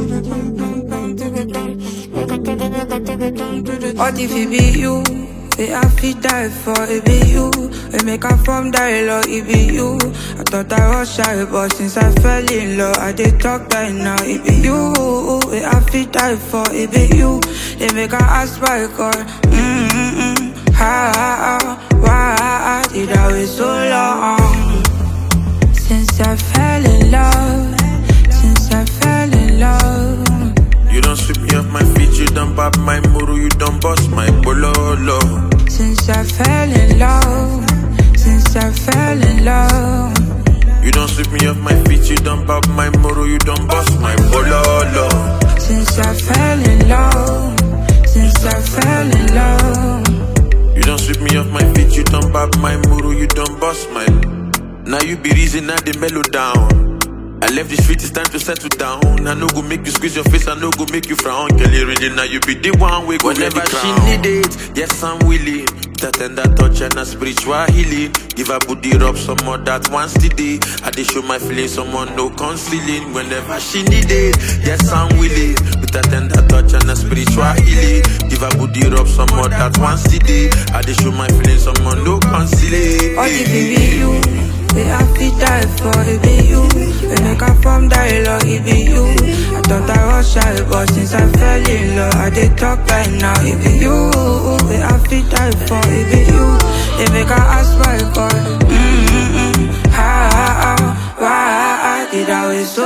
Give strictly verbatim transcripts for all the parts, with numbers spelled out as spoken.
What if it be you? We have to die for it be you. We make a from dialogue, it be you. I thought I was shy, but since I fell in love, I did talk right now, it be you. We have to die for it be you. They make a ask my God. Mm-mm-mm. How, why did I wait so long? Since I fell in love, since I fell in love. You don't sweep me off my feet, you don't pop my muru, you don't bust my bololo. Since I fell in love, since I fell in love. You don't sweep me off my feet, you don't pop my muru, you don't bust my bololo. Since I fell in love, since I fell in love. You don't sweep me off my feet, you don't pop my muru, you don't bust my. Now you be reason now they mellow down. I left the street, it's time to settle down. I no go make you squeeze your face, I no go make you frown. Girl, you ready now, you be the one we go whenever she need it. Yes, I'm willing. That tender touch and a spiritual healing. Give her booty rub some more that once today. I dey show my feelings, someone no concealing. Whenever she need it, yes, I'm willing. With that tender touch and a spiritual healing. Give her booty rub some more that once today. I dey show my feelings, someone no concealing. What if it be you? We have to die for it be you. We make a from dialogue, it be you. I thought I was shy, but since I fell in love, I did talk right now, it be you. We have to die for it be you. They make a ask my God. Mm-mm-mm. How, why did I wait so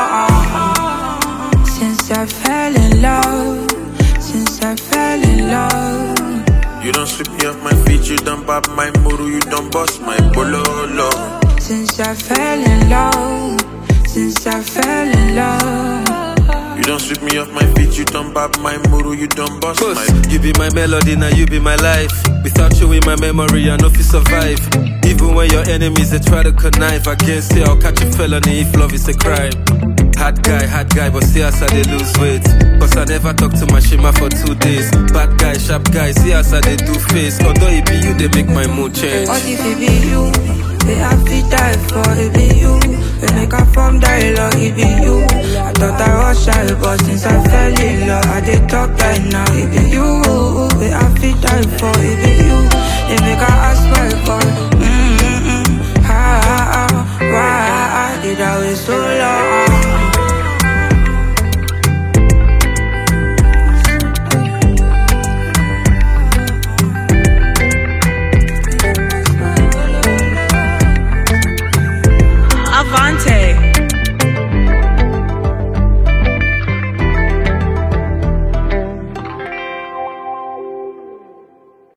long? Since I fell in love, since I fell in love. You don't sweep me off my feet, you don't pop my muru, you don't bust my bololo. Since I fell in love, since I fell in love. You don't sweep me off my feet, you don't pop my muru, you don't bust Puss, my. you be my melody, now you be my life. Without you in my memory, I know if you survive. Even when your enemies, they try to connive against it, I'll catch a felony if love is a crime. Hard guy, hard guy, but see us how they lose weight. Cause I never talk to my shima for two days. Bad guy, sharp guy, see us how they do face. Although it be you, they make my mood change. What if it be you? We have to die for it be you. We make a from dialogue, it be you. I thought I was shy, but since I fell in love, I did talk right now,